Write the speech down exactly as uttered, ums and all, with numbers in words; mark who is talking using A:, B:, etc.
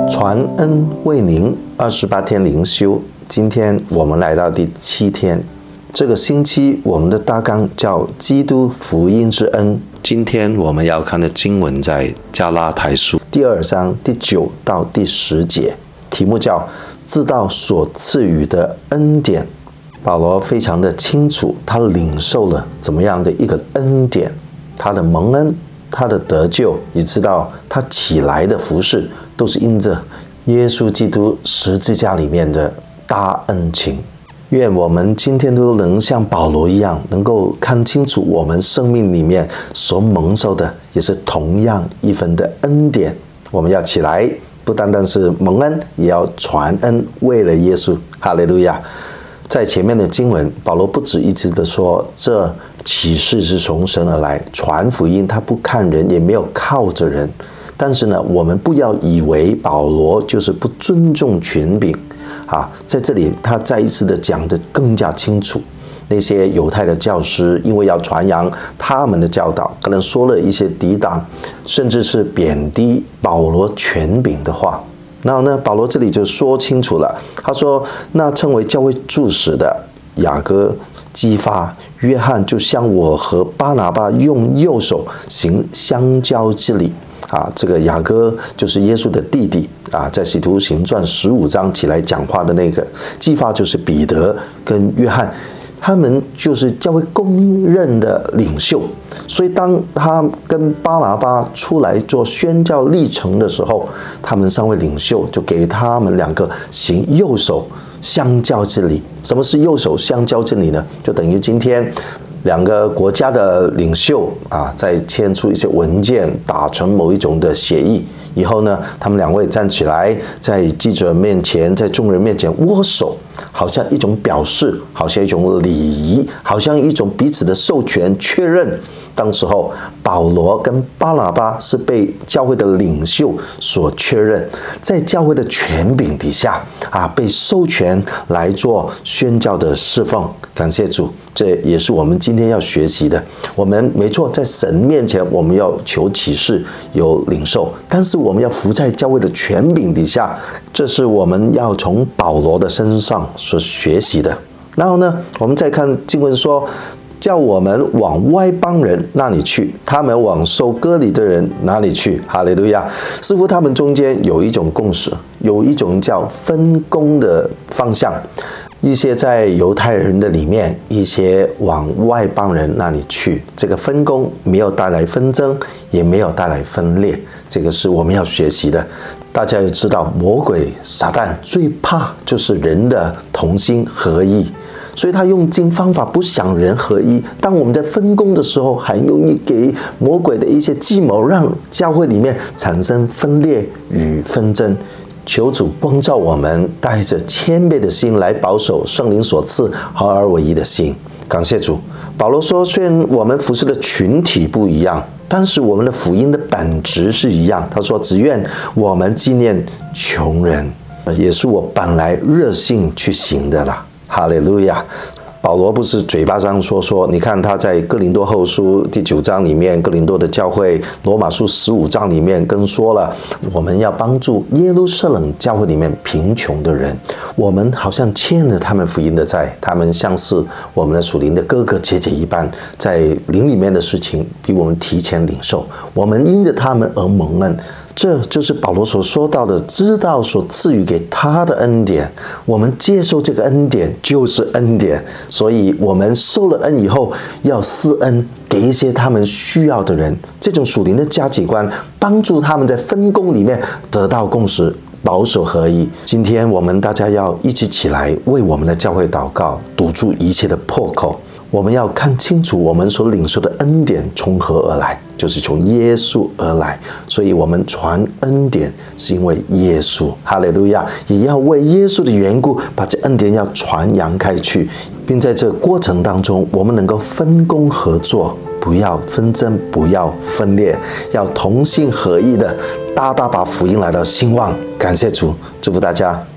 A: 传恩为您二十八天灵修，今天我们来到第七天。这个星期我们的大纲叫基督福音之恩。今天我们要看的经文在加拉太书第二章第九到第十节，题目叫知道所赐予的恩典。保罗非常的清楚，他领受了怎么样的一个恩典，他的蒙恩，他的得救，也知道他起来的服事都是因着耶稣基督十字架里面的大恩情。愿我们今天都能像保罗一样，能够看清楚我们生命里面所蒙受的也是同样一份的恩典。我们要起来，不单单是蒙恩，也要传恩，为了耶稣。哈利路亚！在前面的经文，保罗不止一直的说，这启示是从神而来，传福音他不看人，也没有靠着人。但是呢，我们不要以为保罗就是不尊重权柄啊！在这里他再一次的讲得更加清楚，那些犹太的教师因为要传扬他们的教导，可能说了一些抵挡甚至是贬低保罗权柄的话。然后呢，保罗这里就说清楚了，他说那称为教会柱石的雅各、基法、约翰，就像我和巴拿巴用右手行相交之礼啊。这个雅各就是耶稣的弟弟啊，在使徒行传十五章起来讲话的那个。基法就是彼得跟约翰，他们就是教会公认的领袖。所以当他跟巴拿巴出来做宣教历程的时候，他们三位领袖就给他们两个行右手相交之礼。什么是右手相交之礼呢？就等于今天两个国家的领袖啊，在签出一些文件，达成某一种的协议以后呢，他们两位站起来，在记者面前，在众人面前握手，好像一种表示，好像一种礼仪，好像一种彼此的授权确认。当时候保罗跟巴拿巴是被教会的领袖所确认，在教会的权柄底下啊，被授权来做宣教的侍奉。感谢主，这也是我们今天要学习的。我们没错，在神面前我们要求启示，有领受，但是我们要服在教会的权柄底下，这是我们要从保罗的身上所学习的。然后呢，我们再看经文说，叫我们往外邦人那里去，他们往受割礼的人那里去。哈利路亚！似乎他们中间有一种共识，有一种叫分工的方向。一些在犹太人的里面，一些往外邦人那里去。这个分工没有带来纷争，也没有带来分裂，这个是我们要学习的。大家要知道，魔鬼撒旦最怕就是人的同心合一，所以他用尽方法不想人合一。当我们在分工的时候，很容易给魔鬼的一些计谋，让教会里面产生分裂与纷争。求主光照我们，带着谦卑的心来保守圣灵所赐合而为一的心。感谢主。保罗说，虽然我们服侍的群体不一样，但是我们的福音的本质是一样。他说，只愿我们纪念穷人，也是我本来热心去行的了。哈利路亚！保罗不是嘴巴上说说，你看他在哥林多后书第九章里面，哥林多的教会，罗马书十五章里面更说了，我们要帮助耶路撒冷教会里面贫穷的人，我们好像欠了他们福音的债，他们像是我们的属灵的哥哥姐姐一般，在灵里面的事情比我们提前领受，我们因着他们而蒙恩。这就是保罗所说到的，知道所赐予给他的恩典，我们接受这个恩典就是恩典，所以我们受了恩以后要施恩给一些他们需要的人。这种属灵的价值观帮助他们在分工里面得到共识，保守合一。今天我们大家要一起起来为我们的教会祷告，堵住一切的破口。我们要看清楚我们所领受的恩典从何而来，就是从耶稣而来，所以我们传恩典是因为耶稣。哈利路亚！也要为耶稣的缘故把这恩典要传扬开去，并在这个过程当中我们能够分工合作，不要纷争，不要分裂，要同心合意的大大把福音来到兴旺。感谢主，祝福大家。